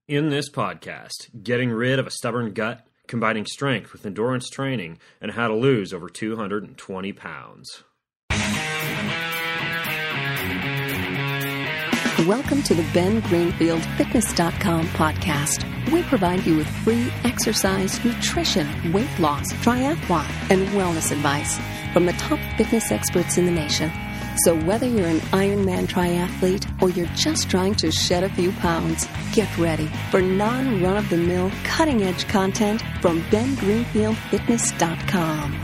In this podcast, getting rid of a stubborn gut, combining strength with endurance training, and how to lose over 220 pounds. Welcome to the Ben Greenfield Fitness.com podcast. We provide you with free exercise, nutrition, weight loss, triathlon, and wellness advice from the top fitness experts in the nation. So whether you're an Ironman triathlete or you're just trying to shed a few pounds, get ready for non-run-of-the-mill, cutting-edge content from BenGreenfieldFitness.com.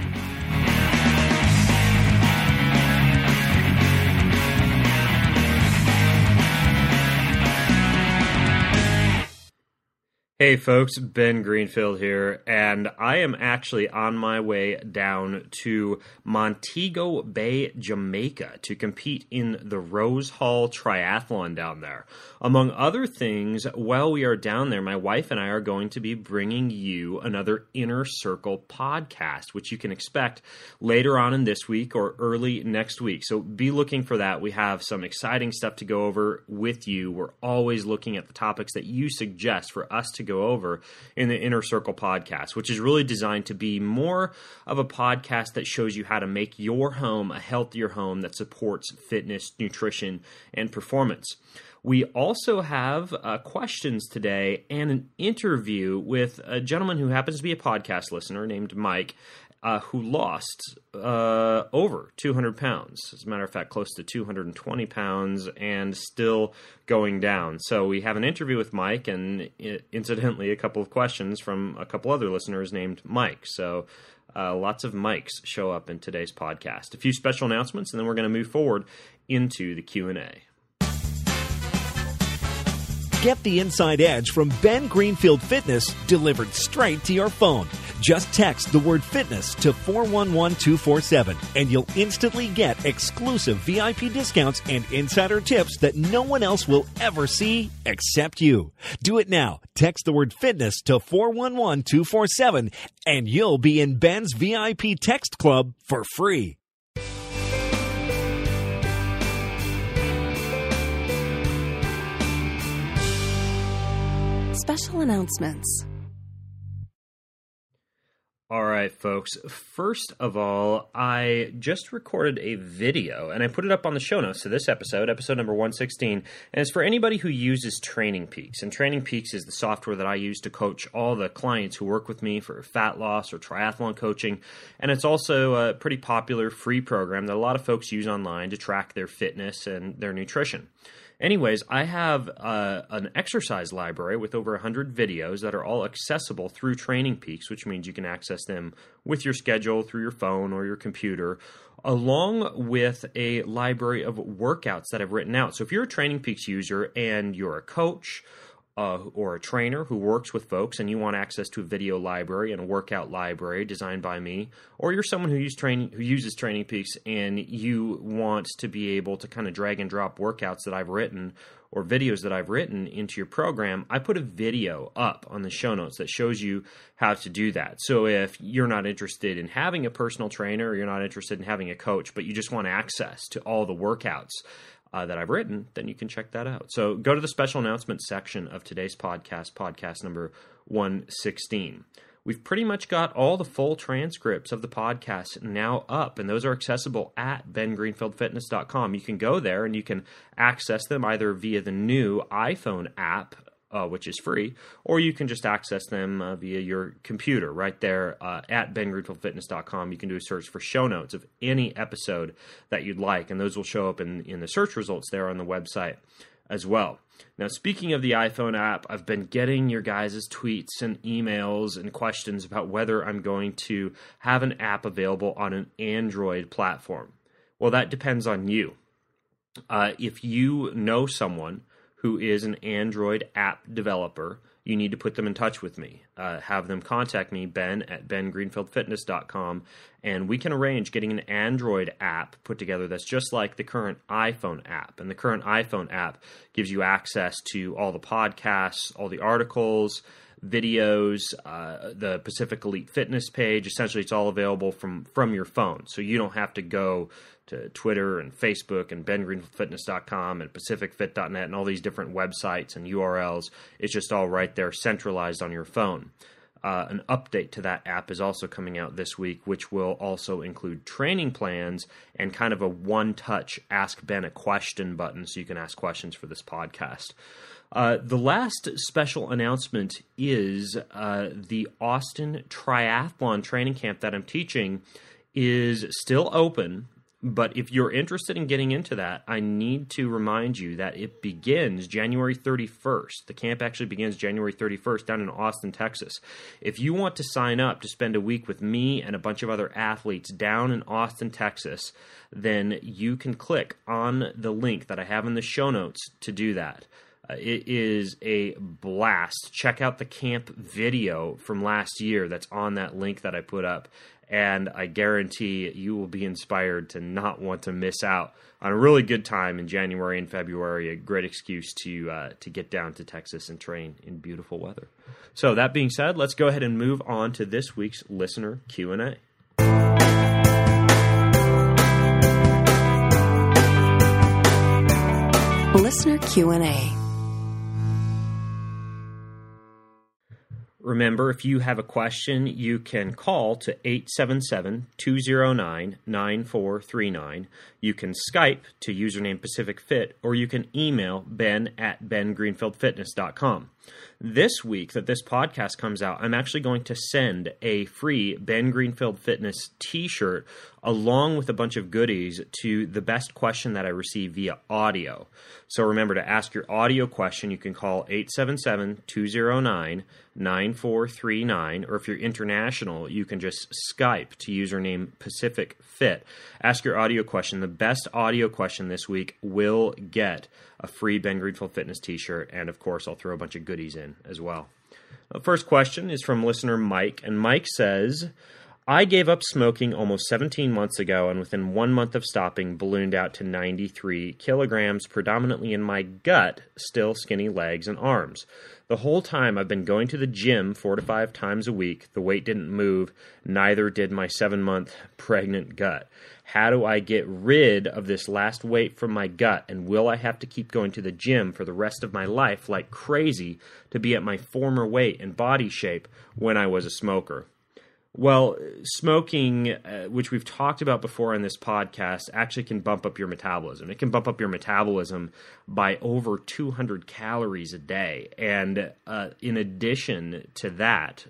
Hey folks, Ben Greenfield here, and I am actually on my way down to Montego Bay, Jamaica to compete in the Rose Hall Triathlon down there. Among other things, while we are down there, my wife and I are going to be bringing you another Inner Circle podcast, which you can expect later on in this week or early next week. So be looking for that. We have some exciting stuff to go over with you. We're always looking at the topics that you suggest for us to go over in the Inner Circle podcast, which is really designed to be more of a podcast that shows you how to make your home a healthier home that supports fitness, nutrition, and performance. We also have questions today and an interview with a gentleman who happens to be a podcast listener named Mike, who lost over 200 pounds. As a matter of fact, close to 220 pounds and still going down. So we have an interview with Mike and incidentally a couple of questions from a couple other listeners named Mike. So lots of Mikes show up in today's podcast. A few special announcements and then we're going to move forward into the Q&A. Get the inside edge from Ben Greenfield Fitness delivered straight to your phone. Just text the word fitness to 411247 and you'll instantly get exclusive VIP discounts and insider tips that no one else will ever see except you. Do it now. Text the word fitness to 411247 and you'll be in Ben's VIP text club for free. Special announcements. All right, folks. First of all, I just recorded a video, and I put it up on the show notes to this episode number 116, and it's for anybody who uses Training Peaks. And Training Peaks is the software that I use to coach all the clients who work with me for fat loss or triathlon coaching, and it's also a pretty popular free program that a lot of folks use online to track their fitness and their nutrition. Anyways, I have an exercise library with over 100 videos that are all accessible through Training Peaks, which means you can access them with your schedule through your phone or your computer, along with a library of workouts that I've written out. So if you're a Training Peaks user and you're a coach or a trainer who works with folks and you want access to a video library and a workout library designed by me, or you're someone who uses Training Peaks and you want to be able to kind of drag and drop workouts that I've written or videos that I've written into your program, I put a video up on the show notes that shows you how to do that. So if you're not interested in having a personal trainer or you're not interested in having a coach, but you just want access to all the workouts that I've written, then you can check that out. So go to the special announcements section of today's podcast number 116. We've pretty much got all the full transcripts of the podcast now up, and those are accessible at bengreenfieldfitness.com. You can go there and you can access them either via the new iPhone app, which is free, or you can just access them via your computer right there at bengreenfieldfitness.com. You can do a search for show notes of any episode that you'd like, and those will show up in the search results there on the website as well. Now, speaking of the iPhone app, I've been getting your guys' tweets and emails and questions about whether I'm going to have an app available on an Android platform. Well, that depends on you. If you know someone who is an Android app developer, you need to put them in touch with me. Have them contact me, Ben at bengreenfieldfitness.com, and we can arrange getting an Android app put together that's just like the current iPhone app. And the current iPhone app gives you access to all the podcasts, all the articles, videos, the Pacific Elite Fitness page. Essentially, it's all available from your phone, so you don't have to go to Twitter and Facebook and bengreenfieldfitness.com and pacificfit.net and all these different websites and URLs. It's just all right there, centralized on your phone. An update to that app is also coming out this week, which will also include training plans and kind of a one-touch Ask Ben a Question button so you can ask questions for this podcast. The last special announcement is the Austin Triathlon Training Camp that I'm teaching is still open, but if you're interested in getting into that, I need to remind you that it begins January 31st. The camp actually begins January 31st down in Austin, Texas. If you want to sign up to spend a week with me and a bunch of other athletes down in Austin, Texas, then you can click on the link that I have in the show notes to do that. It is a blast. Check out the camp video from last year that's on that link that I put up. And I guarantee you will be inspired to not want to miss out on a really good time in January and February, a great excuse to get down to Texas and train in beautiful weather. So that being said, let's go ahead and move on to this week's listener Q&A. Listener Q&A. Remember, if you have a question, you can call to 877-209-9439. You can Skype to username PacificFit, or you can email ben@bengreenfieldfitness.com. This week that this podcast comes out, I'm actually going to send a free Ben Greenfield Fitness t-shirt along with a bunch of goodies to the best question that I receive via audio. So remember, to ask your audio question, you can call 877-209-9439, or if you're international, you can just Skype to username PacificFit. Ask your audio question. The best audio question this week will get a free Ben Greenfield Fitness t-shirt, and of course, I'll throw a bunch of goodies in as well. The first question is from listener Mike, and Mike says, I gave up smoking almost 17 months ago, and within 1 month of stopping, ballooned out to 93 kilograms, predominantly in my gut, still skinny legs and arms. The whole time I've been going to the gym 4 to 5 times a week. The weight didn't move, neither did my 7-month pregnant gut. How do I get rid of this last weight from my gut, and will I have to keep going to the gym for the rest of my life like crazy to be at my former weight and body shape when I was a smoker? Well, smoking, which we've talked about before on this podcast, actually can bump up your metabolism. It can bump up your metabolism by over 200 calories a day. And in addition to that,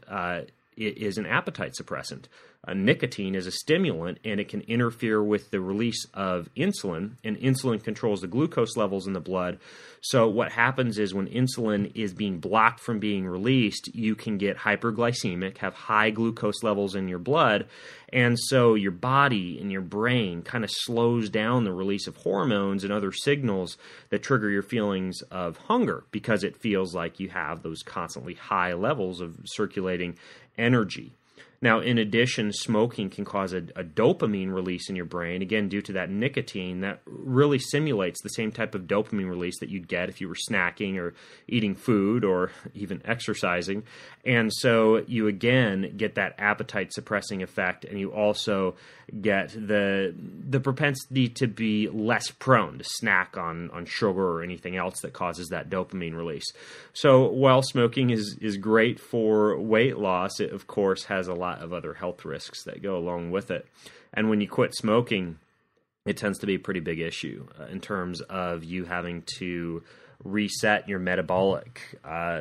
it is an appetite suppressant. Nicotine is a stimulant, and it can interfere with the release of insulin, and insulin controls the glucose levels in the blood. So what happens is when insulin is being blocked from being released, you can get hyperglycemic, have high glucose levels in your blood, and so your body and your brain kind of slows down the release of hormones and other signals that trigger your feelings of hunger, because it feels like you have those constantly high levels of circulating energy. Now, in addition, smoking can cause a dopamine release in your brain, again, due to that nicotine that really simulates the same type of dopamine release that you'd get if you were snacking or eating food or even exercising. And so you, again, get that appetite-suppressing effect, and you also get the propensity to be less prone to snack on sugar or anything else that causes that dopamine release. So while smoking is great for weight loss, it, of course, has a lot of other health risks that go along with it. And when you quit smoking, it tends to be a pretty big issue in terms of you having to reset your metabolic,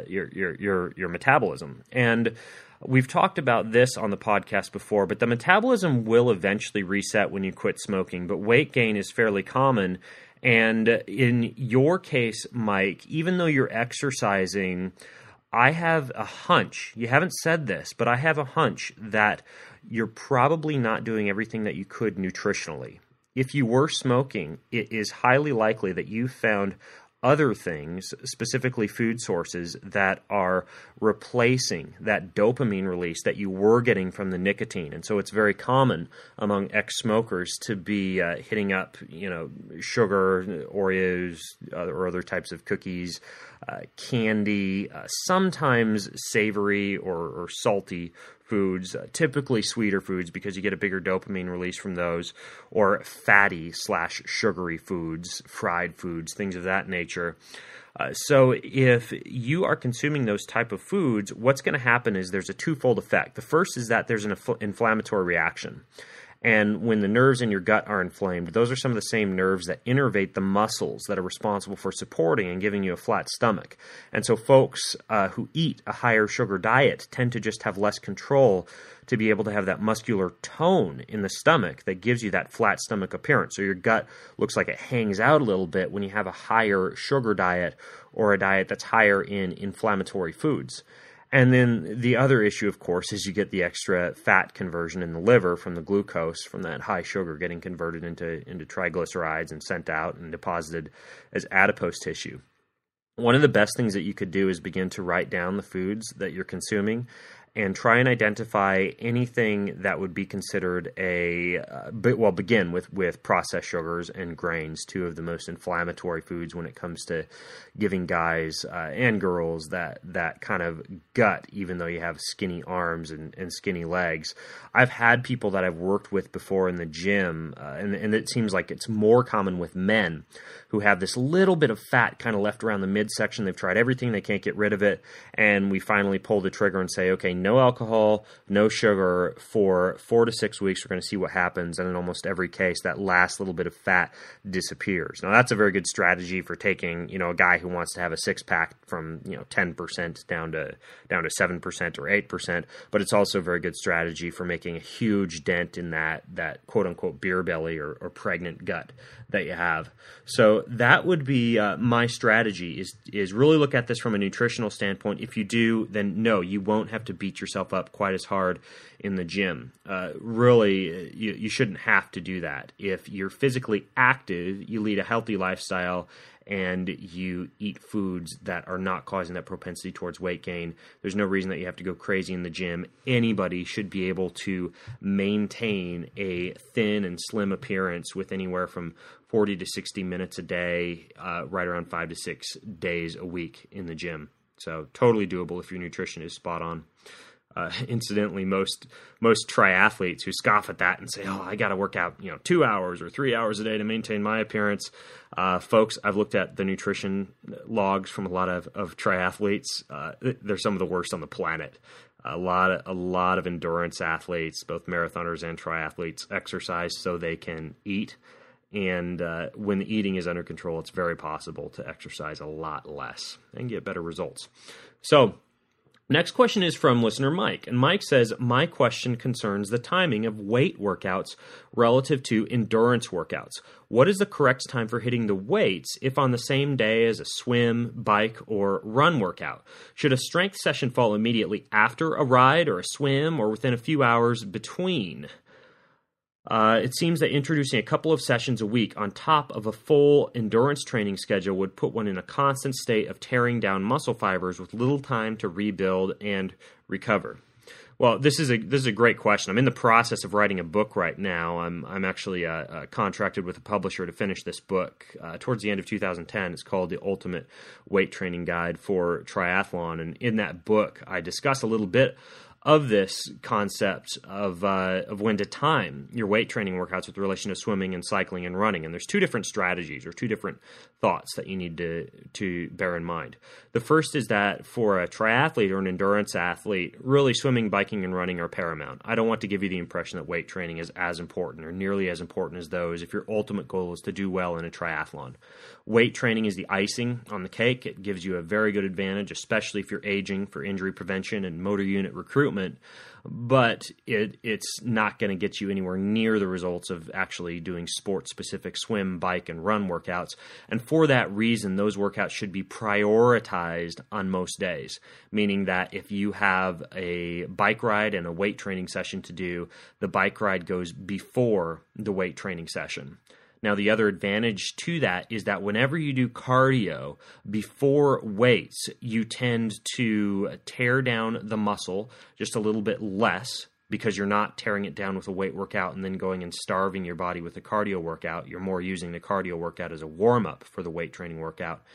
your metabolism. And we've talked about this on the podcast before, but the metabolism will eventually reset when you quit smoking, but weight gain is fairly common. And in your case, Mike, even though you're exercising, I have a hunch, you haven't said this, but I have a hunch that you're probably not doing everything that you could nutritionally. If you were smoking, it is highly likely that you found other things, specifically food sources, that are replacing that dopamine release that you were getting from the nicotine. And so it's very common among ex-smokers to be hitting up, sugar, Oreos, or other types of cookies, candy, sometimes savory or salty foods, typically sweeter foods because you get a bigger dopamine release from those, or fatty/sugary foods, fried foods, things of that nature. So if you are consuming those type of foods, what's going to happen is there's a twofold effect. The first is that there's an inflammatory reaction. And when the nerves in your gut are inflamed, those are some of the same nerves that innervate the muscles that are responsible for supporting and giving you a flat stomach. And so folks who eat a higher sugar diet tend to just have less control to be able to have that muscular tone in the stomach that gives you that flat stomach appearance. So your gut looks like it hangs out a little bit when you have a higher sugar diet or a diet that's higher in inflammatory foods. And then the other issue, of course, is you get the extra fat conversion in the liver from the glucose from that high sugar getting converted into triglycerides and sent out and deposited as adipose tissue. One of the best things that you could do is begin to write down the foods that you're consuming and try and identify anything that would be considered begin with processed sugars and grains, two of the most inflammatory foods when it comes to giving guys and girls that kind of gut, even though you have skinny arms and skinny legs. I've had people that I've worked with before in the gym, and it seems like it's more common with men who have this little bit of fat kind of left around the midsection. They've tried everything, they can't get rid of it, and we finally pull the trigger and say, okay, no alcohol, no sugar for 4 to 6 weeks. We're going to see what happens, and in almost every case, that last little bit of fat disappears. Now, that's a very good strategy for taking, a guy who wants to have a six-pack from 10% down to 7% or 8%, but it's also a very good strategy for making a huge dent in that quote-unquote beer belly or pregnant gut that you have. So that would be my strategy is really look at this from a nutritional standpoint. If you do, then no, you won't have to beat yourself up quite as hard in the gym. Really, you shouldn't have to do that. If you're physically active, you lead a healthy lifestyle, and you eat foods that are not causing that propensity towards weight gain, there's no reason that you have to go crazy in the gym. Anybody should be able to maintain a thin and slim appearance with anywhere from 40 to 60 minutes a day, right around 5 to 6 days a week in the gym. So totally doable if your nutrition is spot on. Incidentally, most triathletes who scoff at that and say, "Oh, I got to work out, 2 hours or 3 hours a day to maintain my appearance." Folks, I've looked at the nutrition logs from a lot of triathletes. They're some of the worst on the planet. A lot of endurance athletes, both marathoners and triathletes, exercise so they can eat. And when the eating is under control, it's very possible to exercise a lot less and get better results. So, next question is from listener Mike. And Mike says, my question concerns the timing of weight workouts relative to endurance workouts. What is the correct time for hitting the weights if on the same day as a swim, bike, or run workout? Should a strength session fall immediately after a ride or a swim or within a few hours between? It seems that introducing a couple of sessions a week on top of a full endurance training schedule would put one in a constant state of tearing down muscle fibers with little time to rebuild and recover. Well, this is a great question. I'm in the process of writing a book right now. I'm actually contracted with a publisher to finish this book towards the end of 2010. It's called The Ultimate Weight Training Guide for Triathlon, and in that book, I discuss a little bit of this concept of when to time your weight training workouts with relation to swimming and cycling and running. And there's two different strategies or two different thoughts that you need to bear in mind. The first is that for a triathlete or an endurance athlete, really swimming, biking, and running are paramount. I don't want to give you the impression that weight training is as important or nearly as important as those if your ultimate goal is to do well in a triathlon. Weight training is the icing on the cake. It gives you a very good advantage, especially if you're aging, for injury prevention and motor unit recruitment, but it's not going to get you anywhere near the results of actually doing sport-specific swim, bike, and run workouts. And for that reason, those workouts should be prioritized on most days, meaning that if you have a bike ride and a weight training session to do, the bike ride goes before the weight training session. Now, the other advantage to that is that whenever you do cardio before weights, you tend to tear down the muscle just a little bit less because you're not tearing it down with a weight workout and then going and starving your body with a cardio workout. You're more using the cardio workout as a warm-up for the weight training workout.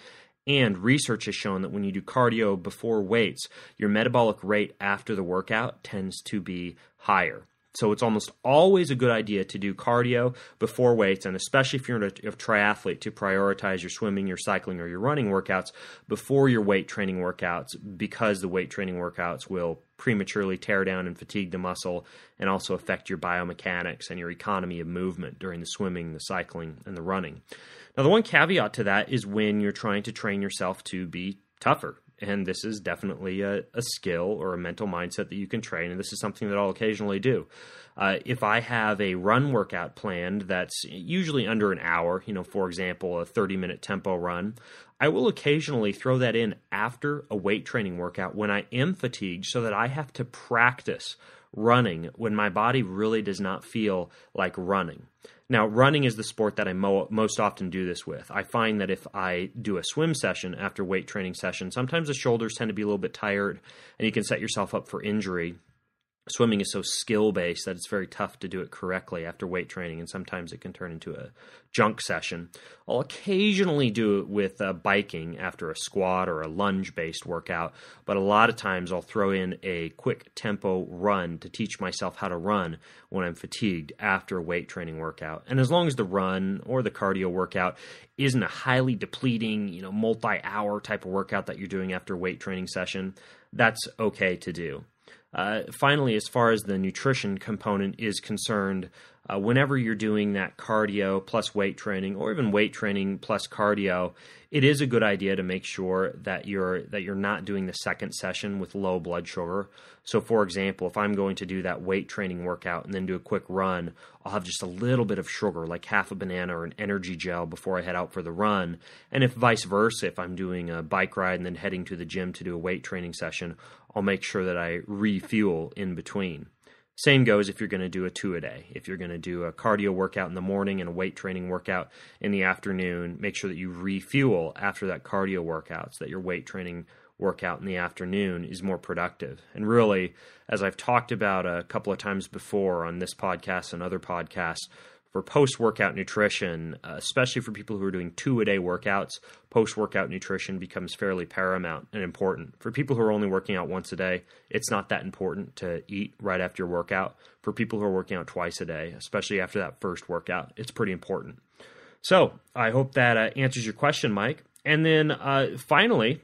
And research has shown that when you do cardio before weights, your metabolic rate after the workout tends to be higher. So it's almost always a good idea to do cardio before weights, and especially if you're a triathlete, to prioritize your swimming, your cycling, or your running workouts before your weight training workouts, because the weight training workouts will prematurely tear down and fatigue the muscle and also affect your biomechanics and your economy of movement during the swimming, the cycling, and the running. Now, the one caveat to that is when you're trying to train yourself to be tougher. And this is definitely a skill or a mental mindset that you can train, and this is something that I'll occasionally do. If I have a run workout planned that's usually under an hour, for example, a 30-minute tempo run, I will occasionally throw that in after a weight training workout when I am fatigued, so that I have to practice running when my body really does not feel like running. Now, running is the sport that I most often do this with. I find that if I do a swim session after weight training session, sometimes the shoulders tend to be a little bit tired, and you can set yourself up for injury. Swimming is so skill-based that it's very tough to do it correctly after weight training, and sometimes it can turn into a junk session. I'll occasionally do it with biking after a squat or a lunge-based workout, but a lot of times I'll throw in a quick tempo run to teach myself how to run when I'm fatigued after a weight training workout. And as long as the run or the cardio workout isn't a highly depleting, multi-hour type of workout that you're doing after a weight training session, that's okay to do. Finally, as far as the nutrition component is concerned, whenever you're doing that cardio plus weight training, or even weight training plus cardio, it is a good idea to make sure that you're not doing the second session with low blood sugar. So, for example, if I'm going to do that weight training workout and then do a quick run, I'll have just a little bit of sugar, like half a banana or an energy gel, before I head out for the run. And if vice versa, if I'm doing a bike ride and then heading to the gym to do a weight training session, I'll make sure that I refuel in between. Same goes if you're going to do a 2-a-day. If you're going to do a cardio workout in the morning and a weight training workout in the afternoon, make sure that you refuel after that cardio workout so that your weight training workout in the afternoon is more productive. And really, as I've talked about a couple of times before on this podcast and other podcasts, for post-workout nutrition, especially for people who are doing 2-a-day workouts, post-workout nutrition becomes fairly paramount and important. For people who are only working out once a day, it's not that important to eat right after your workout. For people who are working out twice a day, especially after that first workout, it's pretty important. So I hope that answers your question, Mike. And then finally,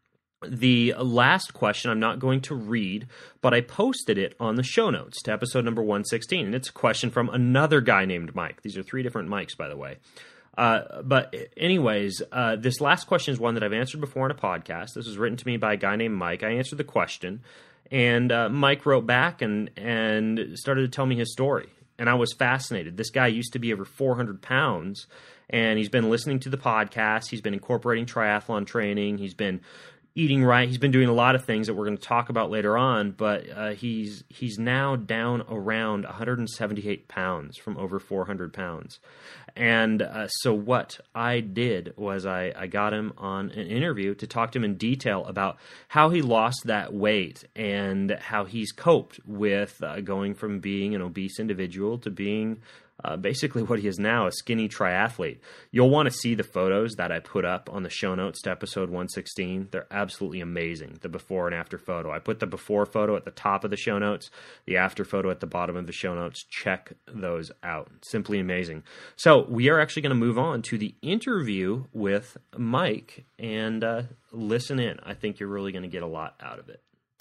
the last question I'm not going to read, but I posted it on the show notes to episode number 116. And it's a question from another guy named Mike. These are 3 different Mikes, by the way. But anyways, this last question is one that I've answered before in a podcast. This was written to me by a guy named Mike. I answered the question, and Mike wrote back and started to tell me his story. And I was fascinated. This guy used to be over 400 pounds, and he's been listening to the podcast. He's been incorporating triathlon training. He's been eating right. He's been doing a lot of things that we're going to talk about later on, but he's now down around 178 pounds from over 400 pounds. And so what I did was I got him on an interview to talk to him in detail about how he lost that weight and how he's coped with going from being an obese individual to being basically what he is now, a skinny triathlete. You'll want to see the photos that I put up on the show notes to episode 116. They're absolutely amazing, the before and after photo. I put the before photo at the top of the show notes, the after photo at the bottom of the show notes. Check those out. Simply amazing. So we are actually going to move on to the interview with Mike, and listen in. I think you're really going to get a lot out of it.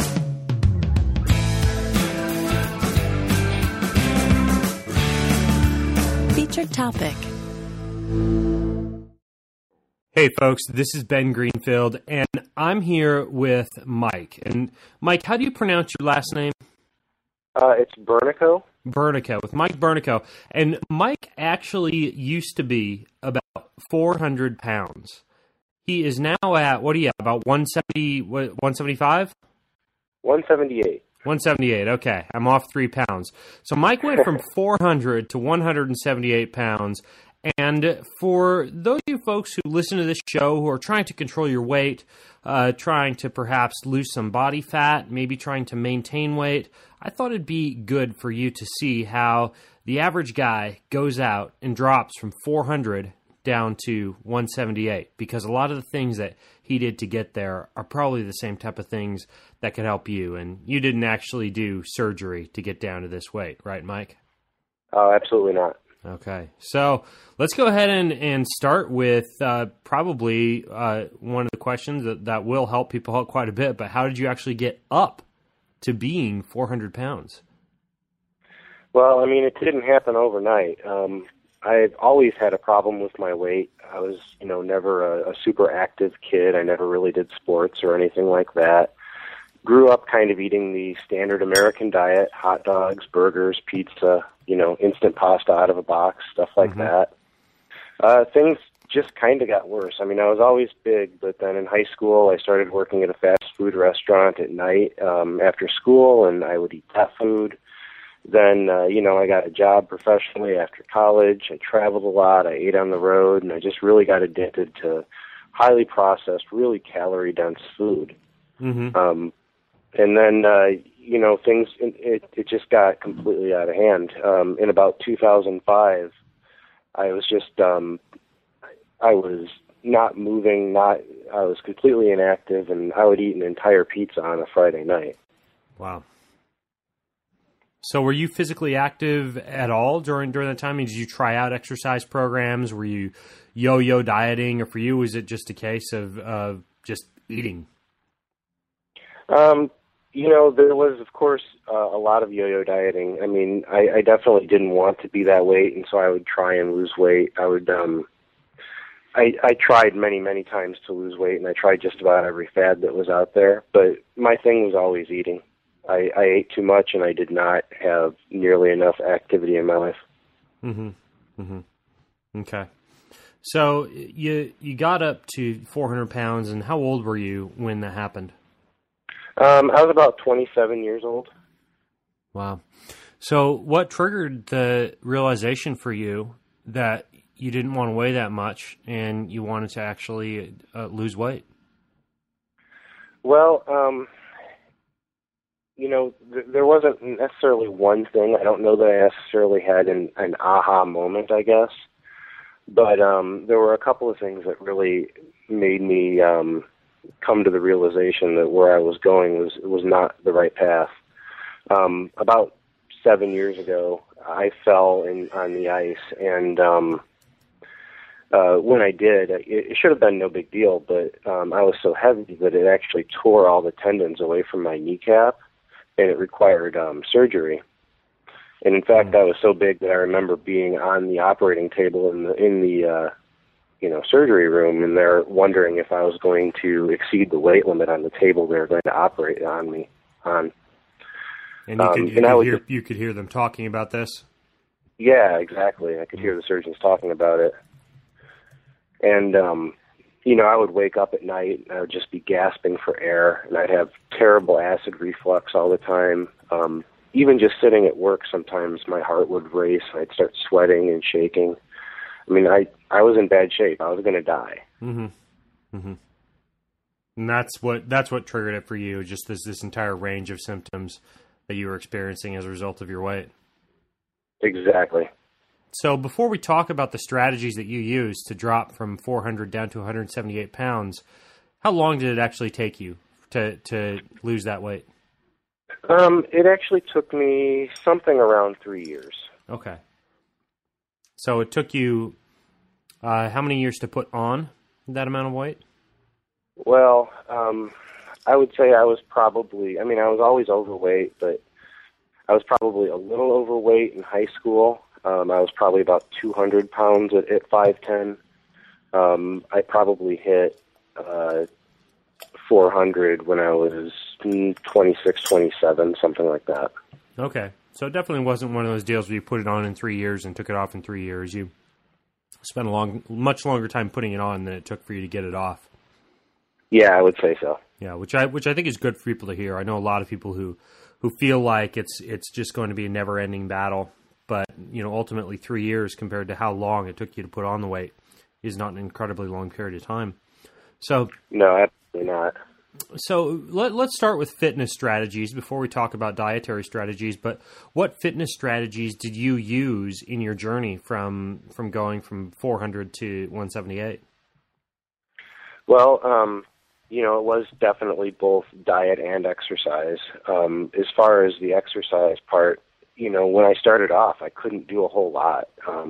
Featured topic. Hey folks, this is Ben Greenfield, and I'm here with Mike. And Mike, how do you pronounce your last name? It's Bernico. Bernico, with Mike Bernico. And Mike actually used to be about 400 pounds. He is now at, what are you at, about 170, 175? 178. 178, okay. I'm off 3 pounds. So Mike went from 400 to 178 pounds. And for those of you folks who listen to this show who are trying to control your weight, trying to perhaps lose some body fat, maybe trying to maintain weight, I thought it'd be good for you to see how the average guy goes out and drops from 400 down to 178? Because a lot of the things that he did to get there are probably the same type of things that could help you. And you didn't actually do surgery to get down to this weight, right, Mike? Oh, absolutely not. Okay. So let's go ahead and start with probably one of the questions that will help people out quite a bit. But how did you actually get up to being 400 pounds? Well, I mean, it didn't happen overnight. I've always had a problem with my weight. I was, never a super active kid. I never really did sports or anything like that. Grew up kind of eating the standard American diet, hot dogs, burgers, pizza, instant pasta out of a box, stuff like that. Things just kind of got worse. I mean, I was always big, but then in high school, I started working at a fast food restaurant at night after school, and I would eat that food. Then, I got a job professionally after college. I traveled a lot. I ate on the road, and I just really got addicted to highly processed, really calorie-dense food. Mm-hmm. And then, things, it just got completely out of hand. In about 2005, I was just, I was not moving, I was completely inactive, and I would eat an entire pizza on a Friday night. Wow. So were you physically active at all during that time? I mean, did you try out exercise programs? Were you yo-yo dieting? Or for you, was it just a case of just eating? There was, of course, a lot of yo-yo dieting. I mean, I definitely didn't want to be that weight, and so I would try and lose weight. I would, I tried many, many times to lose weight, and I tried just about every fad that was out there, but my thing was always eating. I ate too much, and I did not have nearly enough activity in my life. Mm-hmm. Mm-hmm. Okay. So you got up to 400 pounds, and how old were you when that happened? I was about 27 years old. Wow. So what triggered the realization for you that you didn't want to weigh that much and you wanted to actually lose weight? Well, there wasn't necessarily one thing. I don't know that I necessarily had an aha moment, I guess. But there were a couple of things that really made me come to the realization that where I was going was not the right path. About 7 years ago, I fell on the ice, and when I did, it should have been no big deal, but I was so heavy that it actually tore all the tendons away from my kneecap, and it required surgery. And in fact, I was so big that I remember being on the operating table in the surgery room, and they're wondering if I was going to exceed the weight limit on the table they were going to operate on me on. And you could hear them talking about this? Yeah, exactly. I could hear the surgeons talking about it. And, I would wake up at night, and I would just be gasping for air, and I'd have terrible acid reflux all the time. Even just sitting at work, sometimes my heart would race, and I'd start sweating and shaking. I mean, I was in bad shape. I was going to die. Mm-hmm. Mm-hmm. And that's what triggered it for you, just this entire range of symptoms that you were experiencing as a result of your weight. Exactly. So before we talk about the strategies that you used to drop from 400 down to 178 pounds, how long did it actually take you to lose that weight? It actually took me something around 3 years. Okay. So it took you how many years to put on that amount of weight? Well, I would say I was always overweight, but I was probably a little overweight in high school. I was probably about 200 pounds at 5'10". I probably hit 400 when I was 26, 27, something like that. Okay. So it definitely wasn't one of those deals where you put it on in 3 years and took it off in 3 years. You spent much longer time putting it on than it took for you to get it off. Yeah, I would say so. Yeah, which I think is good for people to hear. I know a lot of people who feel like it's just going to be a never-ending battle, but ultimately 3 years compared to how long it took you to put on the weight is not an incredibly long period of time. So no, absolutely not. So let's start with fitness strategies before we talk about dietary strategies. But what fitness strategies did you use in your journey from going from 400 to 178? Well, it was definitely both diet and exercise. As far as the exercise part, when I started off, I couldn't do a whole lot.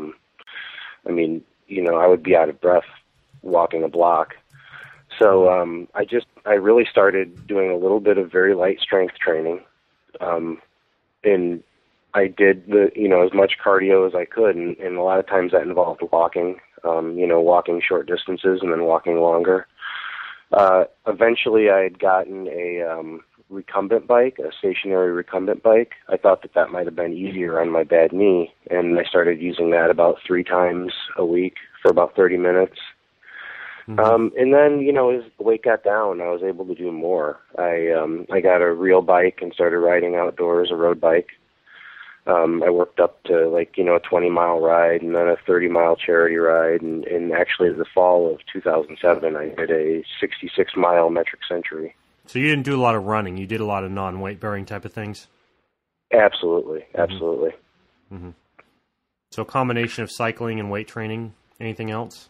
I would be out of breath walking a block. So I really started doing a little bit of very light strength training, and I did as much cardio as I could, and a lot of times that involved walking, walking short distances and then walking longer. Eventually, I had gotten a recumbent bike, a stationary recumbent bike. I thought that might have been easier on my bad knee, and I started using that about 3 times a week for about 30 minutes. And then, as the weight got down, I was able to do more. I got a real bike and started riding outdoors, a road bike. I worked up to a 20-mile ride and then a 30-mile charity ride. And actually, the fall of 2007, I did a 66-mile metric century. So you didn't do a lot of running. You did a lot of non-weight bearing type of things? Absolutely. Mm-hmm. So a combination of cycling and weight training. Anything else?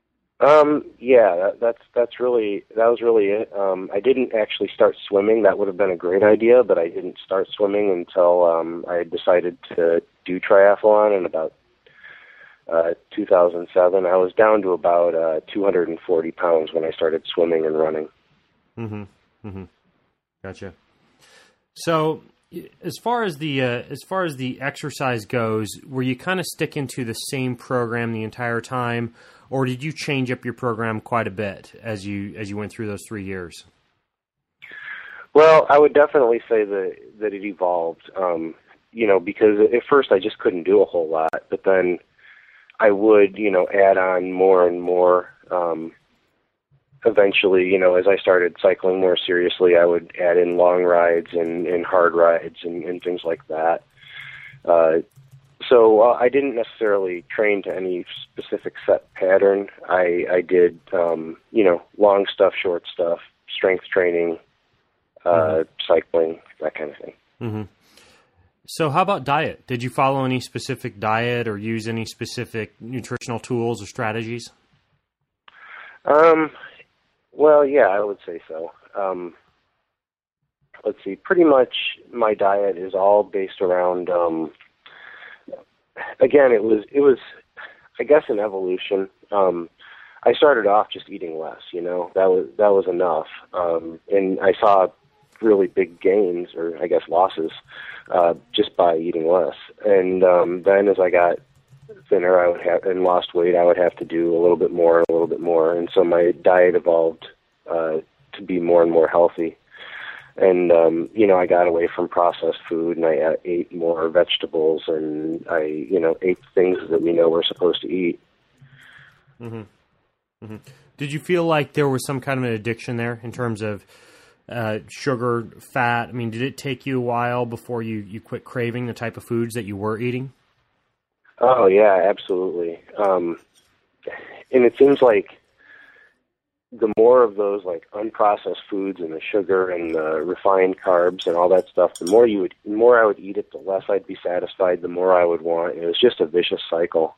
That was really it. I didn't actually start swimming. That would have been a great idea, but I didn't start swimming until I had decided to do triathlon in about 2007. I was down to about 240 pounds when I started swimming and running. Gotcha. So, as far as the exercise goes, were you kind of sticking to the same program the entire time, or did you change up your program quite a bit as you went through those 3 years? Well, I would definitely say that it evolved. Because at first I just couldn't do a whole lot, but then I would add on more and more. Eventually, as I started cycling more seriously, I would add in long rides and hard rides and things like that. So I didn't necessarily train to any specific set pattern. I did, long stuff, short stuff, strength training, cycling, that kind of thing. Mm-hmm. So how about diet? Did you follow any specific diet or use any specific nutritional tools or strategies? Well, yeah, I would say so. Let's see. Pretty much my diet is all based around, again, it was, I guess, an evolution. I started off just eating less, that was enough. And I saw really big gains, or I guess losses, just by eating less. And then as I got thinner, and lost weight, I would have to do a little bit more and a little bit more. And so my diet evolved to be more and more healthy. And, I got away from processed food, and I ate more vegetables, and I, ate things that we know we're supposed to eat. Mm-hmm. Mm-hmm. Did you feel like there was some kind of an addiction there in terms of sugar, fat? I mean, did it take you a while before you quit craving the type of foods that you were eating? Oh, yeah, absolutely. And it seems like the more of those unprocessed foods and the sugar and the refined carbs and all that stuff, the more I would eat it, the less I'd be satisfied, the more I would want. It was just a vicious cycle.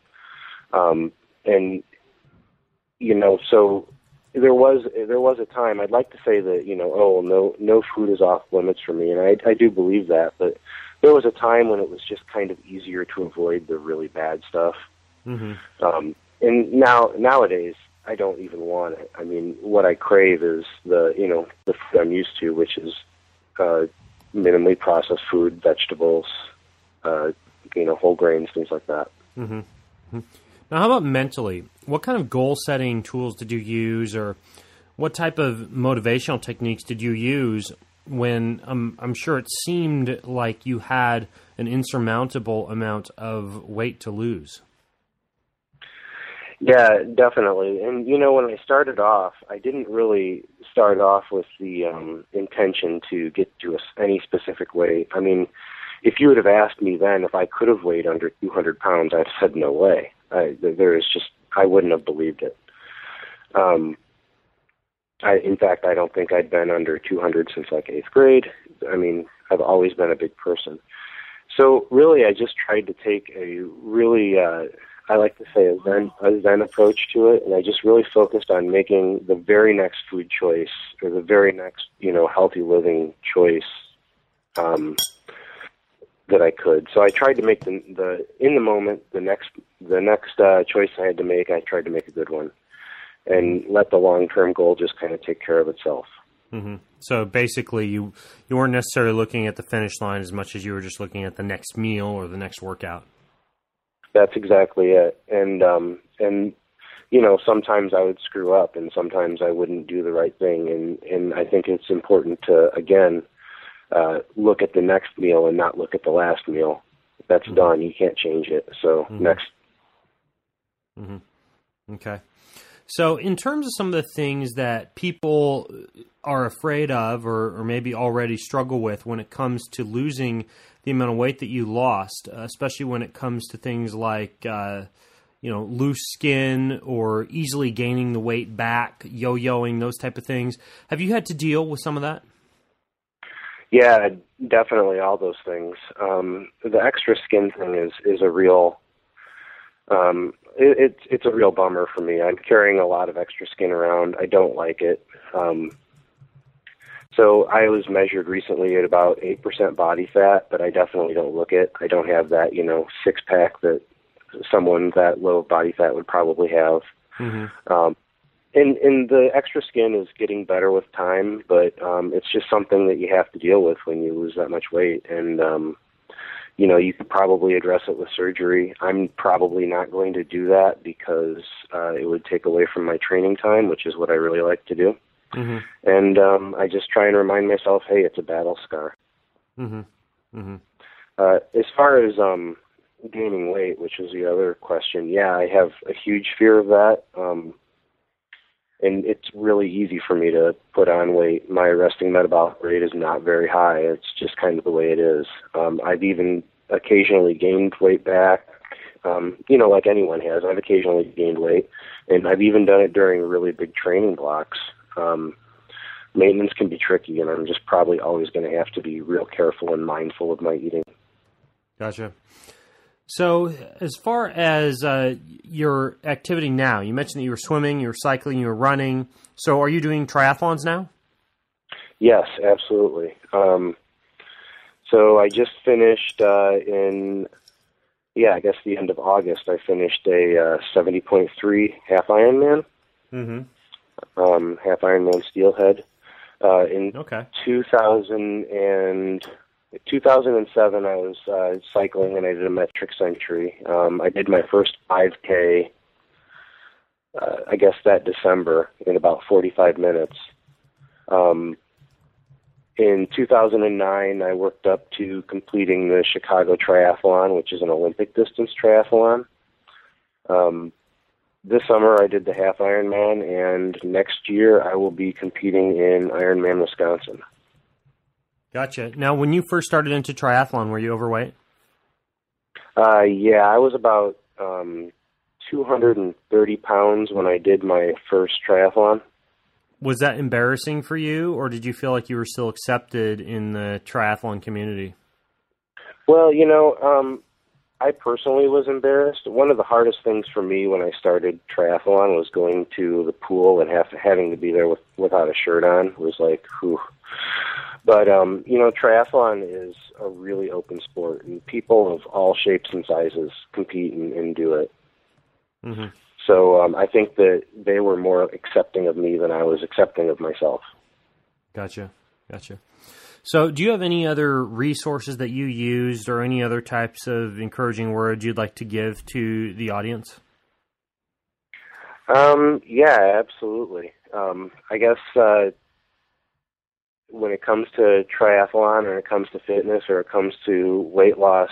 So there was a time, I'd like to say that, no food is off limits for me, and I do believe that, but there was a time when it was just kind of easier to avoid the really bad stuff. Mm-hmm. And nowadays, I don't even want it. I mean, what I crave is the food I'm used to, which is minimally processed food, vegetables, whole grains, things like that. Mm-hmm. Mm-hmm. Now, how about mentally? What kind of goal-setting tools did you use, or what type of motivational techniques did you use when I'm sure it seemed like you had an insurmountable amount of weight to lose? Yeah, definitely. And, when I started off, I didn't really start off with the intention to get to any specific weight. I mean, if you would have asked me then if I could have weighed under 200 pounds, I'd have said no way. I wouldn't have believed it. In fact, I don't think I'd been under 200 since like 8th grade. I mean, I've always been a big person. So really, I just tried to take a really, I like to say a zen approach to it, and I just really focused on making the very next food choice or the very next, healthy living choice that I could. So I tried to make in the moment, the next choice I had to make, I tried to make a good one, and let the long-term goal just kind of take care of itself. Mm-hmm. So basically, you weren't necessarily looking at the finish line as much as you were just looking at the next meal or the next workout. That's exactly it. And sometimes I would screw up, and sometimes I wouldn't do the right thing. And I think it's important to, again, look at the next meal and not look at the last meal. That's mm-hmm. done. You can't change it. So mm-hmm. next. Mm-hmm. Okay. So in terms of some of the things that people are afraid of or maybe already struggle with when it comes to losing the amount of weight that you lost, especially when it comes to things like, loose skin or easily gaining the weight back, yo-yoing, those type of things. Have you had to deal with some of that? Yeah, definitely all those things. The extra skin thing is a real... It's a real bummer for me. I'm carrying a lot of extra skin around. I don't like it. So I was measured recently at about 8% body fat, but I definitely don't look it. I don't have that, six-pack that someone that low body fat would probably have. Mm-hmm. And the extra skin is getting better with time, but it's just something that you have to deal with when you lose that much weight. And you could probably address it with surgery. I'm probably not going to do that because it would take away from my training time, which is what I really like to do. Mm-hmm. And I just try and remind myself, hey, it's a battle scar. Mm-hmm. Mm-hmm. As far as gaining weight, which was the other question, yeah, I have a huge fear of that. And it's really easy for me to put on weight. My resting metabolic rate is not very high. It's just kind of the way it is. I've even occasionally gained weight back, like anyone has. I've occasionally gained weight, and I've even done it during really big training blocks. Maintenance can be tricky, and I'm just probably always going to have to be real careful and mindful of my eating. Gotcha. So as far as your activity now, you mentioned that you were swimming, you were cycling, you were running. So are you doing triathlons now? Yes, absolutely. So I just finished the end of August, I finished a 70.3 half Ironman. Mm-hmm. Half Ironman Steelhead. In 2007, I was cycling, and I did a metric century. I did my first 5K, that December, in about 45 minutes. In 2009, I worked up to completing the Chicago Triathlon, which is an Olympic distance triathlon. This summer, I did the half Ironman, and next year, I will be competing in Ironman, Wisconsin. Gotcha. Now, when you first started into triathlon, were you overweight? Yeah, I was about 230 pounds when I did my first triathlon. Was that embarrassing for you, or did you feel like you were still accepted in the triathlon community? Well, I personally was embarrassed. One of the hardest things for me when I started triathlon was going to the pool and having to be there without a shirt on. It was like, whew. But, triathlon is a really open sport, and people of all shapes and sizes compete and do it. Mm-hmm. So I think that they were more accepting of me than I was accepting of myself. Gotcha. So do you have any other resources that you used or any other types of encouraging words you'd like to give to the audience? Yeah, absolutely. I guess when it comes to triathlon or it comes to fitness or it comes to weight loss,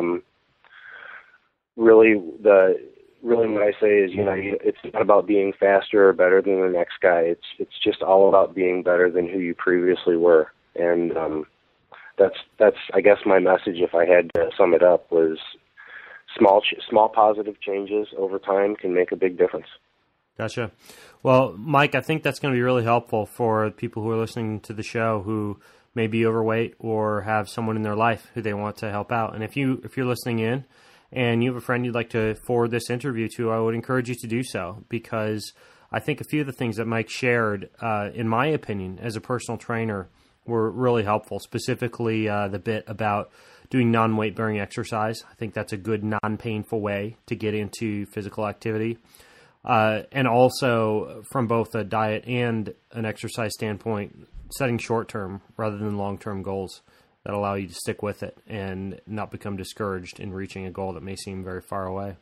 really what I say is, it's not about being faster or better than the next guy. It's just all about being better than who you previously were. And that's I guess my message, if I had to sum it up, was small positive changes over time can make a big difference. Gotcha. Well, Mike, I think that's going to be really helpful for people who are listening to the show who may be overweight or have someone in their life who they want to help out. And if you're listening in and you have a friend you'd like to forward this interview to, I would encourage you to do so, because I think a few of the things that Mike shared, in my opinion, as a personal trainer, were really helpful, specifically the bit about doing non-weight-bearing exercise. I think that's a good non-painful way to get into physical activity. And also, from both a diet and an exercise standpoint, setting short-term rather than long-term goals that allow you to stick with it and not become discouraged in reaching a goal that may seem very far away.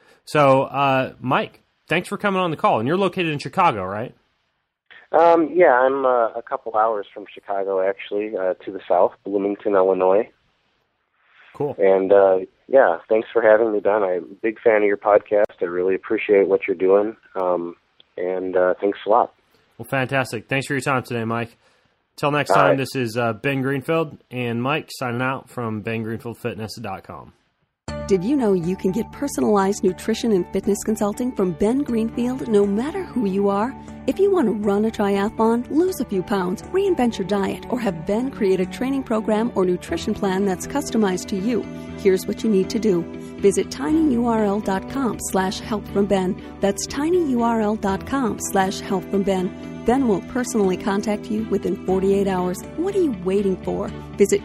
So, Mike, thanks for coming on the call. And you're located in Chicago, right? Yeah, I'm a couple hours from Chicago, actually, to the south, Bloomington, Illinois. Cool. And, yeah, thanks for having me, Ben. I'm a big fan of your podcast. I really appreciate what you're doing, and thanks a lot. Well, fantastic. Thanks for your time today, Mike. Till next time, This is Ben Greenfield and Mike signing out from BenGreenfieldFitness.com. Did you know you can get personalized nutrition and fitness consulting from Ben Greenfield no matter who you are? If you want to run a triathlon, lose a few pounds, reinvent your diet, or have Ben create a training program or nutrition plan that's customized to you, here's what you need to do. Visit tinyurl.com/helpfromben. That's tinyurl.com/helpfromben. Ben will personally contact you within 48 hours. What are you waiting for? Visit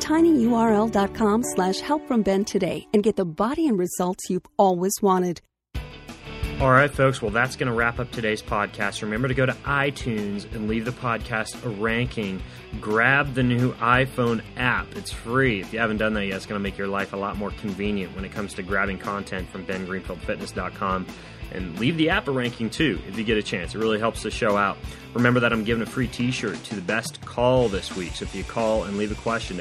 tinyurl.com/helpfromben today and get the body and results you've always wanted. All right, folks. Well, that's going to wrap up today's podcast. Remember to go to iTunes and leave the podcast a ranking. Grab the new iPhone app. It's free. If you haven't done that yet, it's going to make your life a lot more convenient when it comes to grabbing content from BenGreenfieldFitness.com. And leave the app a ranking, too, if you get a chance. It really helps the show out. Remember that I'm giving a free T-shirt to the best call this week. So if you call and leave a question to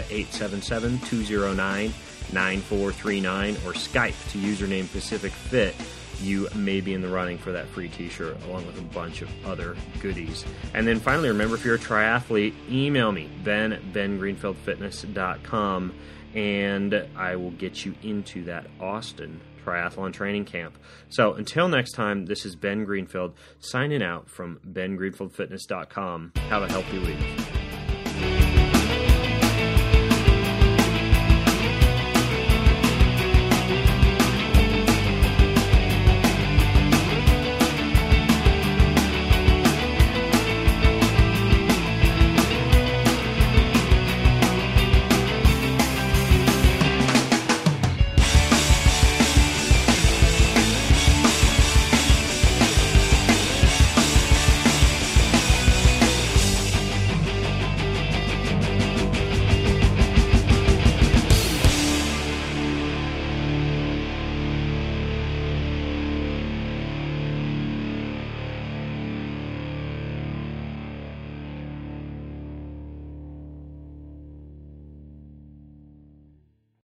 877-209-9439 or Skype to username PacificFit, you may be in the running for that free T-shirt, along with a bunch of other goodies. And then finally, remember, if you're a triathlete, email me, Ben at BenGreenfieldFitness.com, and I will get you into that Austin triathlon training camp. So until next time, this is Ben Greenfield signing out from BenGreenfieldFitness.com. Have a healthy week.